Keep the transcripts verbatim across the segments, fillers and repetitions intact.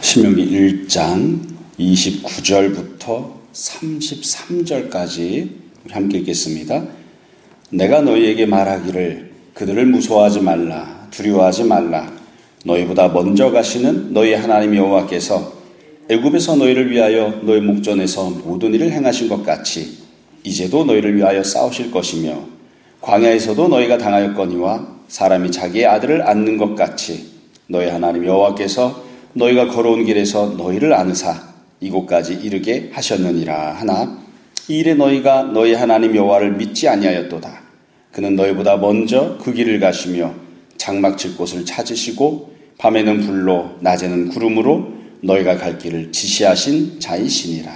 신명기 일 장 이십구 절부터 삼십삼 절까지 함께 읽겠습니다. 내가 너희에게 말하기를 그들을 무서워하지 말라, 두려워하지 말라. 너희보다 먼저 가시는 너희 하나님 여호와께서 애굽에서 너희를 위하여 너희 목전에서 모든 일을 행하신 것 같이 이제도 너희를 위하여 싸우실 것이며, 광야에서도 너희가 당하였거니와 사람이 자기의 아들을 안는 것 같이 너희 하나님 여호와께서 너희가 걸어온 길에서 너희를 안으사 이곳까지 이르게 하셨느니라 하나, 이 일에 너희가 너희 하나님 여호와를 믿지 아니하였도다. 그는 너희보다 먼저 그 길을 가시며 장막 칠 곳을 찾으시고 밤에는 불로 낮에는 구름으로 너희가 갈 길을 지시하신 자이시니라.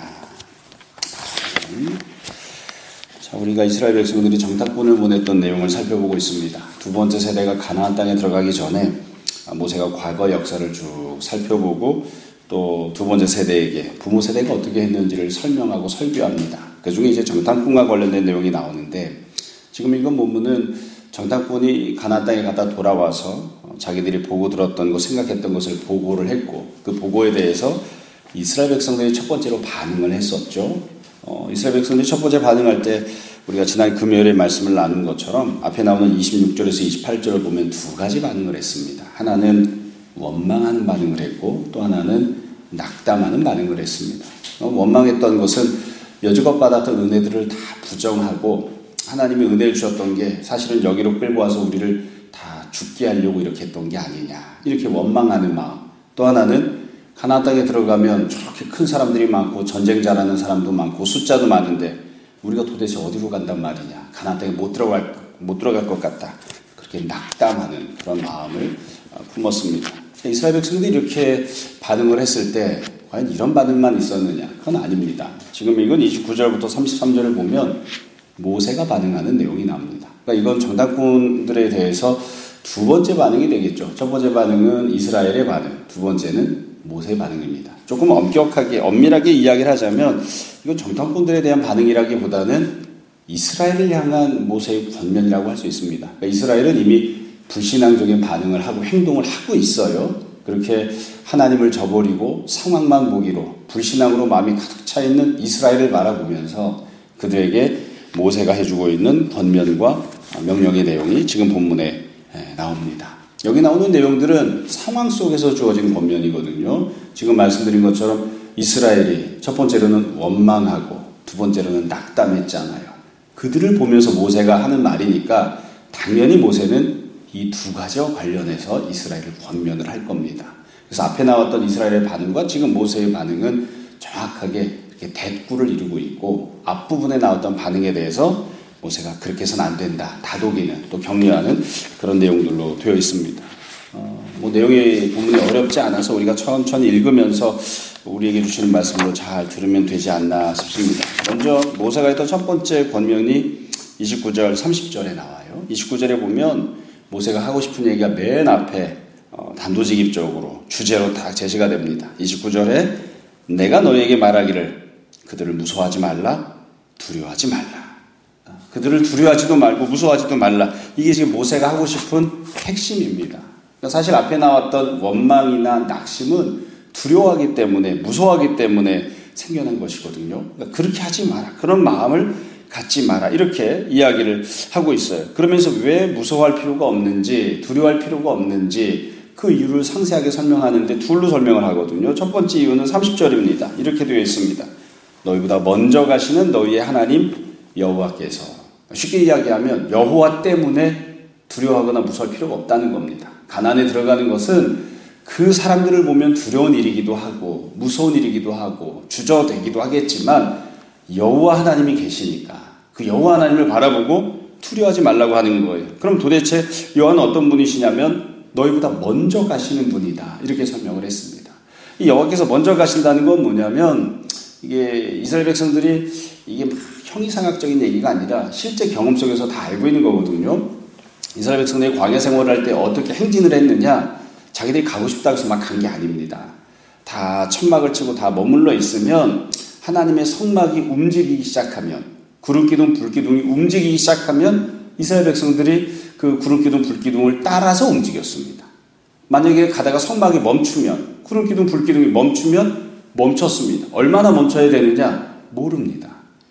자, 우리가 이스라엘 백성들이 정탐꾼을 보냈던 내용을 살펴보고 있습니다. 두 번째 세대가 가나안 땅에 들어가기 전에 모세가 과거 역사를 쭉 살펴보고 또 두 번째 세대에게 부모 세대가 어떻게 했는지를 설명하고 설교합니다. 그 중에 이제 정탐꾼과 관련된 내용이 나오는데, 지금 읽은 본문은 정탐꾼이 가나안 땅에 갔다 돌아와서 자기들이 보고 들었던 것, 생각했던 것을 보고를 했고, 그 보고에 대해서 이스라엘 백성들이 첫 번째로 반응을 했었죠. 어, 이스라엘 백성들이 첫 번째 반응할 때 우리가 지난 금요일에 말씀을 나눈 것처럼 앞에 나오는 이십육 절에서 이십팔 절을 보면 두 가지 반응을 했습니다. 하나는 원망하는 반응을 했고, 또 하나는 낙담하는 반응을 했습니다. 어, 원망했던 것은 여지껏 받았던 은혜들을 다 부정하고 하나님이 은혜를 주셨던 게 사실은 여기로 끌고 와서 우리를 다 죽게 하려고 이렇게 했던 게 아니냐, 이렇게 원망하는 마음. 또 하나는 가나안 땅에 들어가면 저렇게 큰 사람들이 많고 전쟁 잘하는 사람도 많고 숫자도 많은데 우리가 도대체 어디로 간단 말이냐, 가나안 땅에 못 들어갈, 못 들어갈 것 같다, 그렇게 낙담하는 그런 마음을 품었습니다. 이스라엘 백성들이 이렇게 반응을 했을 때 과연 이런 반응만 있었느냐? 그건 아닙니다. 지금 이건 이십구 절부터 삼십삼 절을 보면 모세가 반응하는 내용이 나옵니다. 그러니까 이건 정탐꾼들에 대해서 두 번째 반응이 되겠죠. 첫 번째 반응은 이스라엘의 반응, 두 번째는 모세의 반응입니다. 조금 엄격하게, 엄밀하게 이야기를 하자면 이건 정탐꾼들에 대한 반응이라기보다는 이스라엘을 향한 모세의 권면이라고 할 수 있습니다. 그러니까 이스라엘은 이미 불신앙적인 반응을 하고 행동을 하고 있어요. 그렇게 하나님을 저버리고 상황만 보기로 불신앙으로 마음이 가득 차 있는 이스라엘을 바라보면서 그들에게 모세가 해주고 있는 권면과 명령의 내용이 지금 본문에 나옵니다. 여기 나오는 내용들은 상황 속에서 주어진 권면이거든요. 지금 말씀드린 것처럼 이스라엘이 첫 번째로는 원망하고 두 번째로는 낙담했잖아요. 그들을 보면서 모세가 하는 말이니까 당연히 모세는 이 두 가지와 관련해서 이스라엘을 권면을 할 겁니다. 그래서 앞에 나왔던 이스라엘의 반응과 지금 모세의 반응은 정확하게 이렇게 대꾸를 이루고 있고, 앞부분에 나왔던 반응에 대해서 모세가 그렇게 해서는 안 된다, 다독이는, 또 격려하는 그런 내용들로 되어 있습니다. 어, 뭐 내용이 본문이 어렵지 않아서 우리가 천천히 읽으면서 우리에게 주시는 말씀으로 잘 들으면 되지 않나 싶습니다. 먼저 모세가 했던 첫 번째 권면이 이십구 절 삼십 절에 나와요. 이십구 절에 보면 모세가 하고 싶은 얘기가 맨 앞에 어, 단도직입적으로 주제로 다 제시가 됩니다. 이십구 절에 내가 너희에게 말하기를 그들을 무서워하지 말라, 두려워하지 말라. 그들을 두려워하지도 말고 무서워하지도 말라. 이게 지금 모세가 하고 싶은 핵심입니다. 그러니까 사실 앞에 나왔던 원망이나 낙심은 두려워하기 때문에, 무서워하기 때문에 생겨난 것이거든요. 그러니까 그렇게 하지 마라, 그런 마음을 갖지 마라, 이렇게 이야기를 하고 있어요. 그러면서 왜 무서워할 필요가 없는지, 두려워할 필요가 없는지 그 이유를 상세하게 설명하는데 둘로 설명을 하거든요. 첫 번째 이유는 삼십 절입니다. 이렇게 되어 있습니다. 너희보다 먼저 가시는 너희의 하나님 여호와께서. 쉽게 이야기하면 여호와 때문에 두려워하거나 무서워할 필요가 없다는 겁니다. 가나안에 들어가는 것은 그 사람들을 보면 두려운 일이기도 하고 무서운 일이기도 하고 주저되기도 하겠지만 여호와 하나님이 계시니까 그 여호와 하나님을 바라보고 두려워하지 말라고 하는 거예요. 그럼 도대체 여호와는 어떤 분이시냐면 너희보다 먼저 가시는 분이다, 이렇게 설명을 했습니다. 이 여호와께서 먼저 가신다는 건 뭐냐면, 이게 이스라엘 백성들이 이게 막 형이상학적인 얘기가 아니라 실제 경험 속에서 다 알고 있는 거거든요. 이스라엘 백성들이 광야 생활을 할 때 어떻게 행진을 했느냐, 자기들이 가고 싶다고 해서 막 간 게 아닙니다. 다 천막을 치고 다 머물러 있으면 하나님의 성막이 움직이기 시작하면, 구름기둥, 불기둥이 움직이기 시작하면 이스라엘 백성들이 그 구름기둥, 불기둥을 따라서 움직였습니다. 만약에 가다가 성막이 멈추면 구름기둥, 불기둥이 멈추면 멈췄습니다. 얼마나 멈춰야 되느냐? 모릅니다.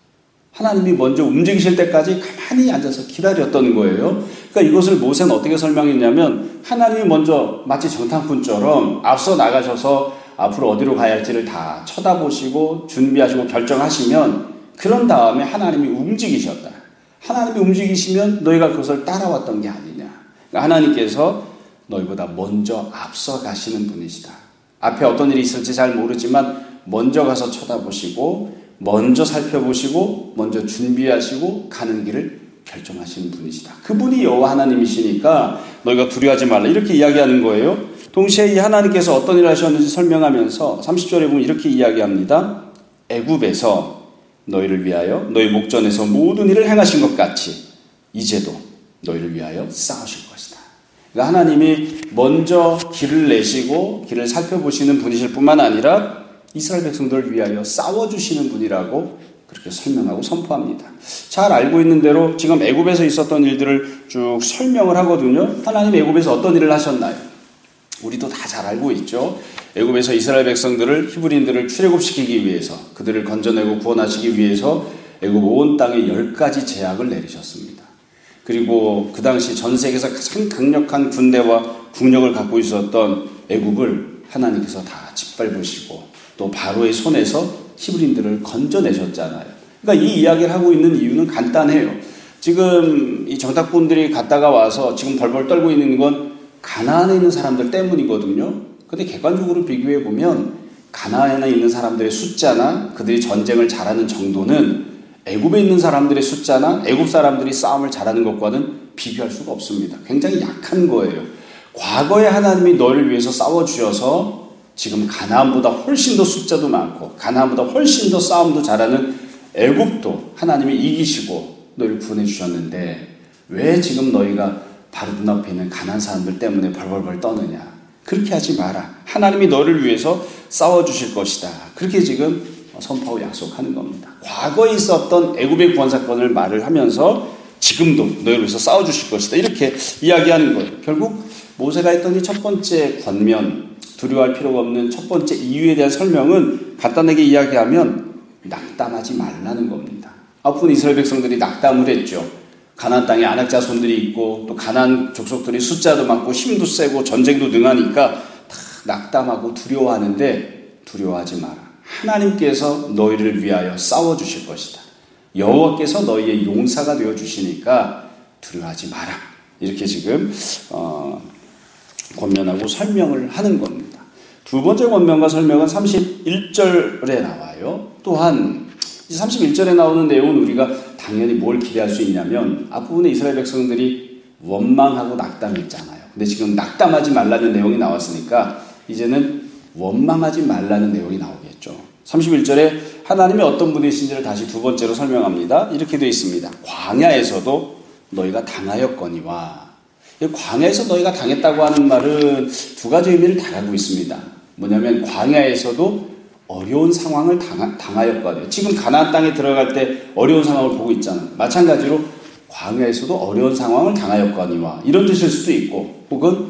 하나님이 먼저 움직이실 때까지 가만히 앉아서 기다렸던 거예요. 그러니까 이것을 모세는 어떻게 설명했냐면 하나님이 먼저 마치 정탐꾼처럼 앞서 나가셔서 앞으로 어디로 가야 할지를 다 쳐다보시고 준비하시고 결정하시면 그런 다음에 하나님이 움직이셨다. 하나님이 움직이시면 너희가 그것을 따라왔던 게 아니냐. 그러니까 하나님께서 너희보다 먼저 앞서 가시는 분이시다. 앞에 어떤 일이 있을지 잘 모르지만 먼저 가서 쳐다보시고 먼저 살펴보시고 먼저 준비하시고 가는 길을 결정하시는 분이시다. 그분이 여호와 하나님이시니까 너희가 두려워하지 말라 이렇게 이야기하는 거예요. 동시에 이 하나님께서 어떤 일을 하셨는지 설명하면서 삼십 절에 보면 이렇게 이야기합니다. 애굽에서 너희를 위하여 너희 목전에서 모든 일을 행하신 것 같이 이제도 너희를 위하여 싸우실 것이다. 그러니까 하나님이 먼저 길을 내시고 길을 살펴보시는 분이실 뿐만 아니라 이스라엘 백성들을 위하여 싸워주시는 분이라고 그렇게 설명하고 선포합니다. 잘 알고 있는 대로 지금 애굽에서 있었던 일들을 쭉 설명을 하거든요. 하나님 애굽에서 어떤 일을 하셨나요? 우리도 다 잘 알고 있죠. 애굽에서 이스라엘 백성들을 히브리인들을 출애굽시키기 위해서 그들을 건져내고 구원하시기 위해서 애굽 온 땅에 열 가지 제약을 내리셨습니다. 그리고 그 당시 전 세계에서 가장 강력한 군대와 국력을 갖고 있었던 애굽을 하나님께서 다 짓밟으시고 또 바로의 손에서 히브리인들을 건져내셨잖아요. 그러니까 이 이야기를 하고 있는 이유는 간단해요. 지금 이 정탐꾼들이 갔다가 와서 지금 벌벌 떨고 있는 건 가나안에 있는 사람들 때문이거든요. 근데 객관적으로 비교해 보면 가나안에 있는 사람들의 숫자나 그들이 전쟁을 잘하는 정도는 애굽에 있는 사람들의 숫자나 애굽 사람들이 싸움을 잘하는 것과는 비교할 수가 없습니다. 굉장히 약한 거예요. 과거에 하나님이 너를 위해서 싸워주셔서 지금 가나안보다 훨씬 더 숫자도 많고 가나안보다 훨씬 더 싸움도 잘하는 애굽도 하나님이 이기시고 너희를 구원해 주셨는데 왜 지금 너희가 바로 눈앞에 있는 가나안 사람들 때문에 벌벌벌 떠느냐. 그렇게 하지 마라. 하나님이 너를 위해서 싸워주실 것이다. 그렇게 지금 선포하고 약속하는 겁니다. 과거에 있었던 애굽의 구원 사건을 말을 하면서 지금도 너희를 위해서 싸워주실 것이다. 이렇게 이야기하는 거예요. 결국 모세가 했던 이 첫 번째 권면, 두려워할 필요가 없는 첫 번째 이유에 대한 설명은 간단하게 이야기하면 낙담하지 말라는 겁니다. 앞으로 이스라엘 백성들이 낙담을 했죠. 가나안 땅에 안악 자손들이 있고 또 가나안 족속들이 숫자도 많고 힘도 세고 전쟁도 능하니까 다 낙담하고 두려워하는데 두려워하지 마라. 하나님께서 너희를 위하여 싸워주실 것이다. 여호와께서 너희의 용사가 되어주시니까 두려워하지 마라. 이렇게 지금 어, 권면하고 설명을 하는 겁니다. 두 번째 권면과 설명은 삼십일 절에 나와요. 또한 삼십일 절에 나오는 내용은 우리가 당연히 뭘 기대할 수 있냐면 앞부분에 이스라엘 백성들이 원망하고 낙담했잖아요. 근데 지금 낙담하지 말라는 내용이 나왔으니까 이제는 원망하지 말라는 내용이 나오겠죠. 삼십일 절에 하나님이 어떤 분이신지를 다시 두 번째로 설명합니다. 이렇게 되어 있습니다. 광야에서도 너희가 당하였거니와. 광야에서 너희가 당했다고 하는 말은 두 가지 의미를 다 갖고 있습니다. 뭐냐면 광야에서도 어려운 상황을 당하, 당하였거든요. 지금 가나안 땅에 들어갈 때 어려운 상황을 보고 있잖아요. 마찬가지로 광야에서도 어려운 상황을 당하였거니와 이런 뜻일 수도 있고 혹은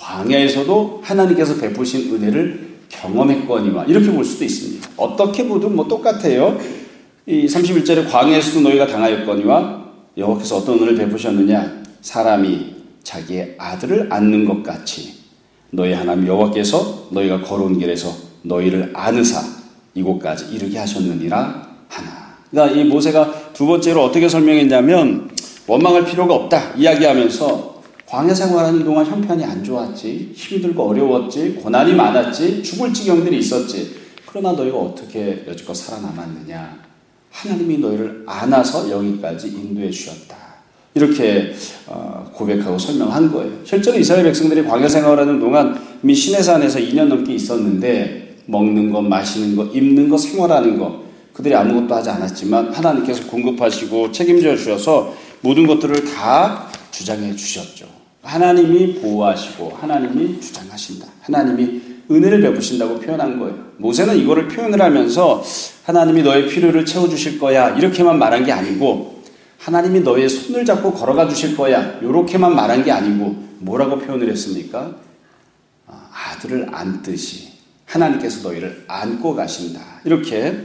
광야에서도 하나님께서 베푸신 은혜를 경험했거니와 이렇게 볼 수도 있습니다. 어떻게 보든 뭐 똑같아요. 이 삼십일 절에 광야에서도 너희가 당하였거니와 여호와께서 어떤 은혜를 베푸셨느냐. 사람이 자기의 아들을 안는 것 같이 너희 하나님 여호와께서 너희가 걸어온 길에서 너희를 안으사 이곳까지 이르게 하셨느니라 하나. 그러니까 이 모세가 두 번째로 어떻게 설명했냐면 원망할 필요가 없다 이야기하면서 광야 생활하는 동안 형편이 안 좋았지, 힘들고 어려웠지, 고난이 많았지, 죽을 지경들이 있었지. 그러나 너희가 어떻게 여지껏 살아남았느냐. 하나님이 너희를 안아서 여기까지 인도해 주셨다. 이렇게 고백하고 설명한 거예요. 실제로 이스라엘 백성들이 광야 생활하는 동안 이미 시내산에서 이 년 넘게 있었는데 먹는 것, 마시는 것, 입는 것, 생활하는 것 그들이 아무것도 하지 않았지만 하나님께서 공급하시고 책임져 주셔서 모든 것들을 다 주장해 주셨죠. 하나님이 보호하시고 하나님이 주장하신다. 하나님이 은혜를 베푸신다고 표현한 거예요. 모세는 이거를 표현을 하면서 하나님이 너의 필요를 채워주실 거야 이렇게만 말한 게 아니고 하나님이 너의 손을 잡고 걸어가 주실 거야 이렇게만 말한 게 아니고 뭐라고 표현을 했습니까? 아들을 안듯이 하나님께서 너희를 안고 가신다. 이렇게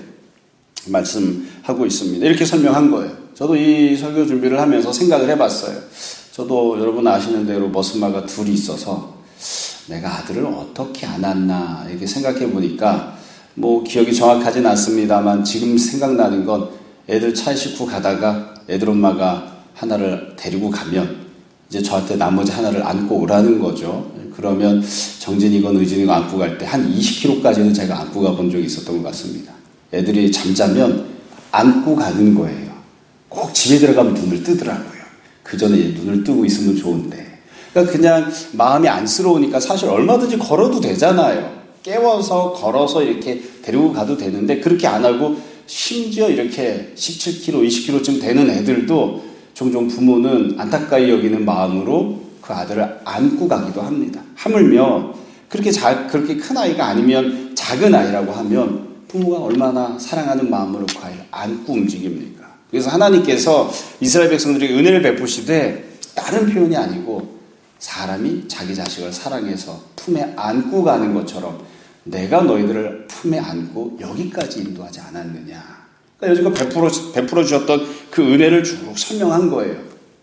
말씀하고 있습니다. 이렇게 설명한 거예요. 저도 이 설교 준비를 하면서 생각을 해봤어요. 저도 여러분 아시는 대로 머슴마가 둘이 있어서 내가 아들을 어떻게 안았나 이렇게 생각해 보니까 뭐 기억이 정확하진 않습니다만 지금 생각나는 건 애들 차에 싣고 가다가 애들 엄마가 하나를 데리고 가면 이제 저한테 나머지 하나를 안고 오라는 거죠. 그러면 정진이건 의진이건 안고 갈 때 한 이십 킬로그램까지는 제가 안고 가본 적이 있었던 것 같습니다. 애들이 잠자면 안고 가는 거예요. 꼭 집에 들어가면 눈을 뜨더라고요. 그 전에 눈을 뜨고 있으면 좋은데. 그러니까 그냥 마음이 안쓰러우니까 사실 얼마든지 걸어도 되잖아요. 깨워서 걸어서 이렇게 데리고 가도 되는데 그렇게 안 하고 심지어 이렇게 십칠 킬로그램, 이십 킬로그램쯤 되는 애들도 종종 부모는 안타까이 여기는 마음으로 그 아들을 안고 가기도 합니다. 하물며 그렇게 자, 그렇게 큰 아이가 아니면 작은 아이라고 하면 부모가 얼마나 사랑하는 마음으로 그 아이를 안고 움직입니까? 그래서 하나님께서 이스라엘 백성들에게 은혜를 베푸시되 다른 표현이 아니고 사람이 자기 자식을 사랑해서 품에 안고 가는 것처럼 내가 너희들을 품에 안고 여기까지 인도하지 않았느냐. 그러니까 여지껏 베풀어, 베풀어 주셨던 그 은혜를 쭉 설명한 거예요.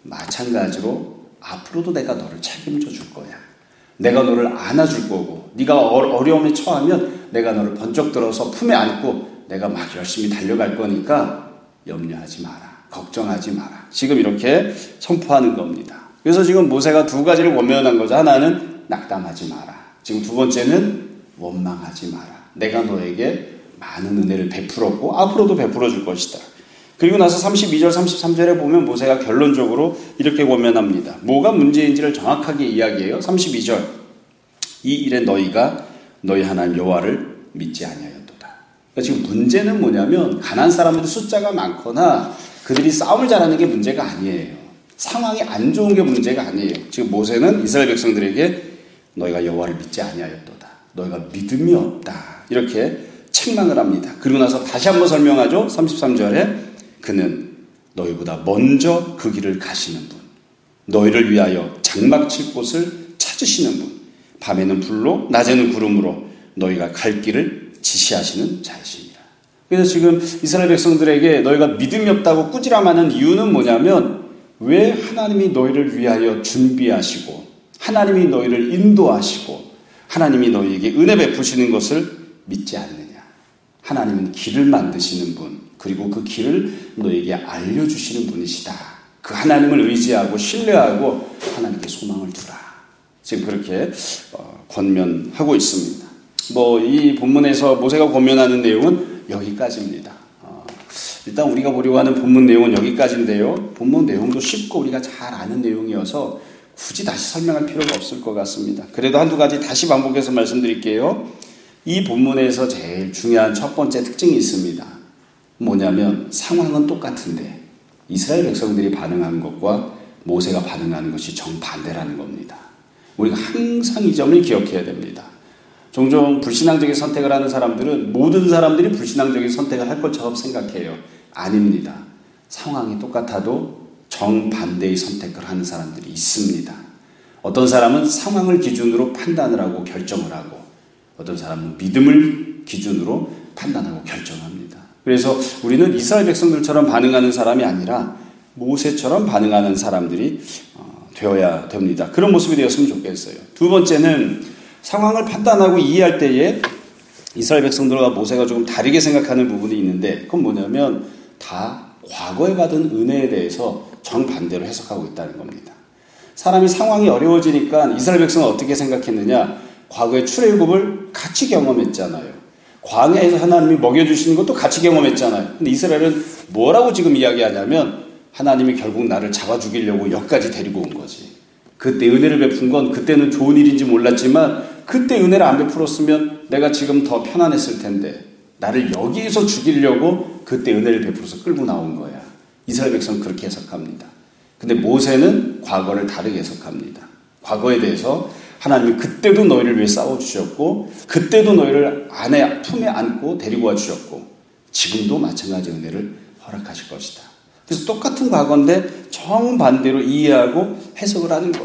마찬가지로 앞으로도 내가 너를 책임져 줄 거야. 내가 너를 안아줄 거고 네가 어려움에 처하면 내가 너를 번쩍 들어서 품에 안고 내가 막 열심히 달려갈 거니까 염려하지 마라. 걱정하지 마라. 지금 이렇게 선포하는 겁니다. 그래서 지금 모세가 두 가지를 권면한 거죠. 하나는 낙담하지 마라. 지금 두 번째는 원망하지 마라. 내가 너에게 많은 은혜를 베풀었고 앞으로도 베풀어 줄 것이다. 그리고 나서 삼십이 절 삼십삼 절에 보면 모세가 결론적으로 이렇게 권면합니다. 뭐가 문제인지를 정확하게 이야기해요. 삼십이 절 이 일에 너희가 너희 하나님 여호와를 믿지 아니하였도다. 그러니까 지금 문제는 뭐냐면 가나안 사람들 숫자가 많거나 그들이 싸움을 잘하는 게 문제가 아니에요. 상황이 안 좋은 게 문제가 아니에요. 지금 모세는 이스라엘 백성들에게 너희가 여호와를 믿지 아니하였도다. 너희가 믿음이 없다. 이렇게 책망을 합니다. 그리고 나서 다시 한번 설명하죠. 삼십삼 절에 그는 너희보다 먼저 그 길을 가시는 분, 너희를 위하여 장막 칠 곳을 찾으시는 분, 밤에는 불로 낮에는 구름으로 너희가 갈 길을 지시하시는 자이십니다. 그래서 지금 이스라엘 백성들에게 너희가 믿음이 없다고 꾸지람하는 이유는 뭐냐면 왜 하나님이 너희를 위하여 준비하시고 하나님이 너희를 인도하시고 하나님이 너희에게 은혜 베푸시는 것을 믿지 않느냐. 하나님은 길을 만드시는 분, 그리고 그 길을 너에게 알려주시는 분이시다. 그 하나님을 의지하고 신뢰하고 하나님께 소망을 두라. 지금 그렇게 어, 권면하고 있습니다. 뭐 이 본문에서 모세가 권면하는 내용은 여기까지입니다. 어, 일단 우리가 보려고 하는 본문 내용은 여기까지인데요. 본문 내용도 쉽고 우리가 잘 아는 내용이어서 굳이 다시 설명할 필요가 없을 것 같습니다. 그래도 한두 가지 다시 반복해서 말씀드릴게요. 이 본문에서 제일 중요한 첫 번째 특징이 있습니다. 뭐냐면 상황은 똑같은데 이스라엘 백성들이 반응하는 것과 모세가 반응하는 것이 정반대라는 겁니다. 우리가 항상 이 점을 기억해야 됩니다. 종종 불신앙적인 선택을 하는 사람들은 모든 사람들이 불신앙적인 선택을 할 것처럼 생각해요. 아닙니다. 상황이 똑같아도 정반대의 선택을 하는 사람들이 있습니다. 어떤 사람은 상황을 기준으로 판단을 하고 결정을 하고 어떤 사람은 믿음을 기준으로 판단하고 결정합니다. 그래서 우리는 이스라엘 백성들처럼 반응하는 사람이 아니라 모세처럼 반응하는 사람들이 되어야 됩니다. 그런 모습이 되었으면 좋겠어요. 두 번째는 상황을 판단하고 이해할 때에 이스라엘 백성들과 모세가 조금 다르게 생각하는 부분이 있는데 그건 뭐냐면 다 과거에 받은 은혜에 대해서 정반대로 해석하고 있다는 겁니다. 사람이 상황이 어려워지니까 이스라엘 백성은 어떻게 생각했느냐? 과거의 출애굽을 같이 경험했잖아요. 광야에서 하나님이 먹여주시는 것도 같이 경험했잖아요. 근데 이스라엘은 뭐라고 지금 이야기하냐면 하나님이 결국 나를 잡아 죽이려고 여기까지 데리고 온 거지. 그때 은혜를 베푼 건 그때는 좋은 일인지 몰랐지만 그때 은혜를 안 베풀었으면 내가 지금 더 편안했을 텐데 나를 여기에서 죽이려고 그때 은혜를 베풀어서 끌고 나온 거야. 이스라엘 백성은 그렇게 해석합니다. 근데 모세는 과거를 다르게 해석합니다. 과거에 대해서 하나님이 그때도 너희를 위해 싸워주셨고 그때도 너희를 안에 품에 안고 데리고 와주셨고 지금도 마찬가지 은혜를 허락하실 것이다. 그래서 똑같은 과거인데 정반대로 이해하고 해석을 하는 거예요.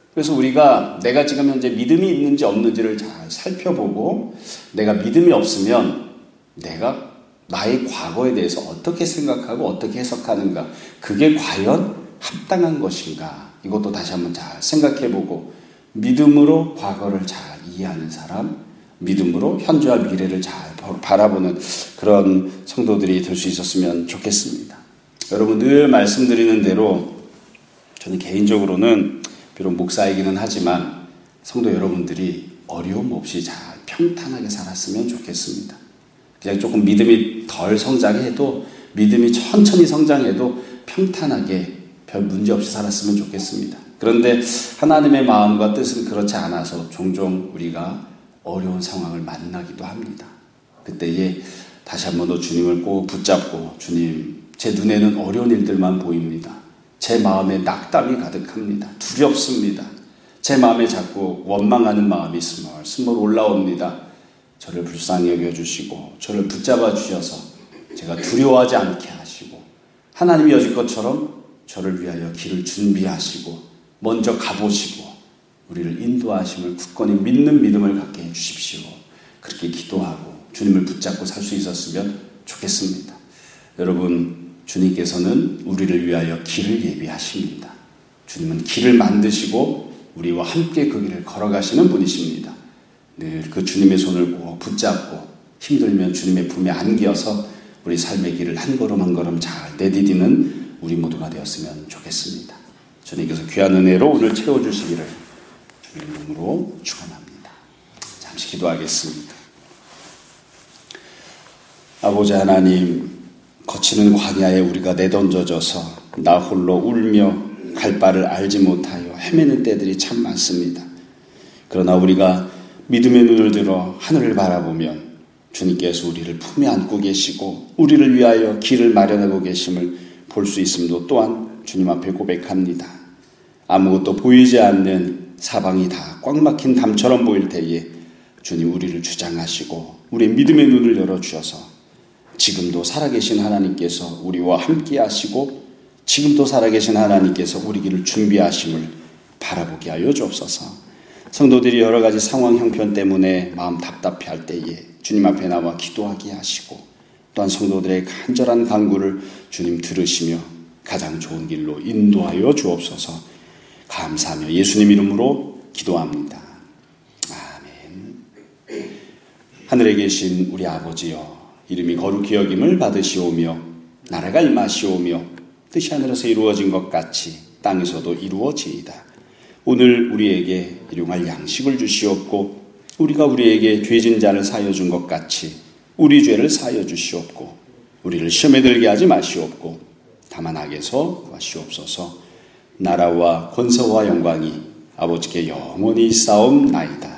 그래서 우리가 내가 지금 현재 믿음이 있는지 없는지를 잘 살펴보고 내가 믿음이 없으면 내가 나의 과거에 대해서 어떻게 생각하고 어떻게 해석하는가, 그게 과연 합당한 것인가, 이것도 다시 한번 잘 생각해보고 믿음으로 과거를 잘 이해하는 사람, 믿음으로 현재와 미래를 잘 바라보는 그런 성도들이 될 수 있었으면 좋겠습니다. 여러분, 늘 말씀드리는 대로 저는 개인적으로는 비록 목사이기는 하지만 성도 여러분들이 어려움 없이 잘 평탄하게 살았으면 좋겠습니다. 그냥 조금 믿음이 덜 성장해도, 믿음이 천천히 성장해도 평탄하게 별 문제 없이 살았으면 좋겠습니다. 그런데 하나님의 마음과 뜻은 그렇지 않아서 종종 우리가 어려운 상황을 만나기도 합니다. 그때에 다시 한 번 더 주님을 꼭 붙잡고, 주님, 제 눈에는 어려운 일들만 보입니다. 제 마음에 낙담이 가득합니다. 두렵습니다. 제 마음에 자꾸 원망하는 마음이 스멀스멀 올라옵니다. 저를 불쌍히 여겨주시고 저를 붙잡아 주셔서 제가 두려워하지 않게 하시고, 하나님이 여지껏처럼 저를 위하여 길을 준비하시고 먼저 가보시고 우리를 인도하심을 굳건히 믿는 믿음을 갖게 해주십시오. 그렇게 기도하고 주님을 붙잡고 살 수 있었으면 좋겠습니다. 여러분, 주님께서는 우리를 위하여 길을 예비하십니다. 주님은 길을 만드시고 우리와 함께 그 길을 걸어가시는 분이십니다. 늘 그 주님의 손을 꼭 붙잡고 힘들면 주님의 품에 안겨서 우리 삶의 길을 한 걸음 한 걸음 잘 내디디는 우리 모두가 되었으면 좋겠습니다. 주님께서 귀한 은혜로 오늘 채워주시기를 주님 이름으로 축원합니다. 잠시 기도하겠습니다. 아버지 하나님, 거치는 광야에 우리가 내던져져서 나 홀로 울며 갈 바를 알지 못하여 헤매는 때들이 참 많습니다. 그러나 우리가 믿음의 눈을 들어 하늘을 바라보면 주님께서 우리를 품에 안고 계시고 우리를 위하여 길을 마련하고 계심을 볼 수 있음도 또한 주님 앞에 고백합니다. 아무것도 보이지 않는 사방이 다 꽉 막힌 담처럼 보일 때에 주님 우리를 주장하시고 우리 믿음의 눈을 열어주셔서 지금도 살아계신 하나님께서 우리와 함께 하시고 지금도 살아계신 하나님께서 우리 길을 준비하심을 바라보게 하여 주옵소서. 성도들이 여러 가지 상황 형편 때문에 마음 답답해할 때에 주님 앞에 나와 기도하게 하시고 또한 성도들의 간절한 간구를 주님 들으시며 가장 좋은 길로 인도하여 주옵소서. 감사하며 예수님 이름으로 기도합니다. 아멘. 하늘에 계신 우리 아버지여, 이름이 거룩히 여김을 받으시오며 나라가 임하시오며 뜻이 하늘에서 이루어진 것 같이 땅에서도 이루어지이다. 오늘 우리에게 일용할 양식을 주시옵고 우리가 우리에게 죄진 자를 사하여 준 것 같이 우리 죄를 사하여 주시옵고 우리를 시험에 들게 하지 마시옵고 다만 악에서 구하시옵소서. 나라와 권세와 영광이 아버지께 영원히 있사옵나이다.